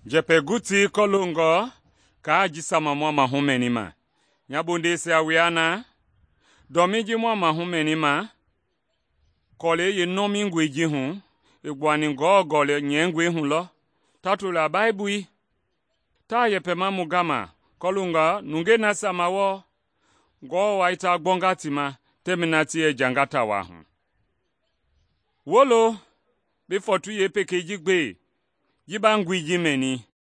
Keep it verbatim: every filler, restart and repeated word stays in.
Jepeguti kolungo ka ajisama mwa mahumenima. Nyabundi se awiana. Domiji mwa mahumenima. Kole ye nomi ngwe jihun. Igwani ngo gole nyengwe hun lo. Tatula baibui. Ta yepema mugama. Kolunga nunge nasa mawo. Go waita gbongatima. Teminati e jangata wahun. Wolo. Before tu ye peke jigbe. Jiba ngwe jimeni.